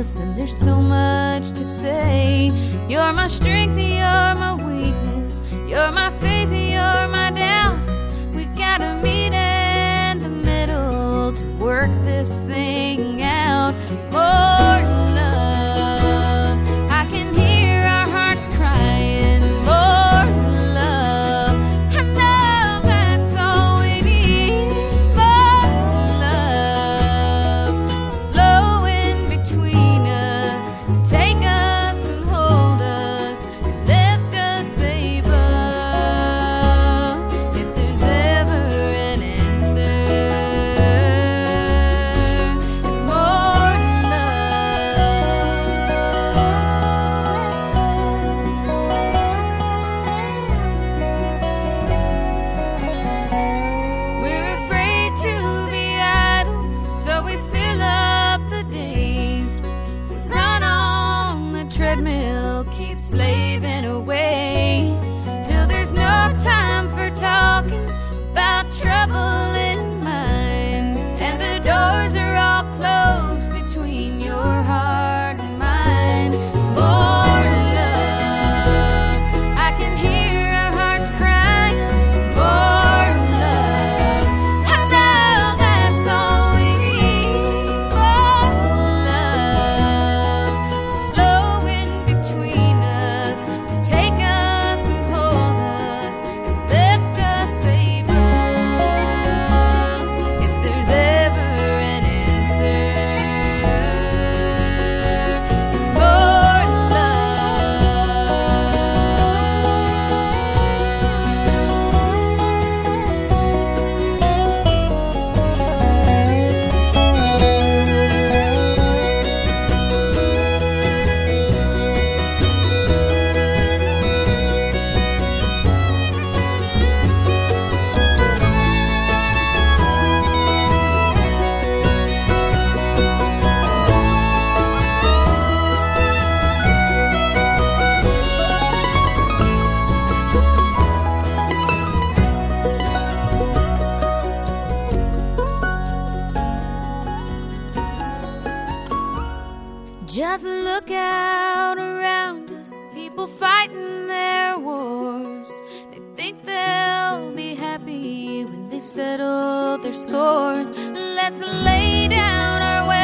us, and there's so much to say. You're my strength, you're my weakness, you're my faith, you're my doubt. We gotta meet in the middle to work this thing out. More love, I can hear our hearts crying. More love, I know that's all we need. More love to flow in between us, to take us and hold us, and lift us, save us. If there's ever an answer, it's more love. We're afraid to be idle, so we fill up the days. We run on the treadmill, keep slaving away, till there's no time for talking about trouble in mind, and the doors are all closed between your heart and mine. More love, I can hear our hearts crying. More love, I know that's all we need. More love to flow in between us, to take us and hold us, and lift us, save us. If there's ever an answer, it's more Just look out around us, people fighting their wars. They think they'll be happy when they've settled their scores. Let's lay down our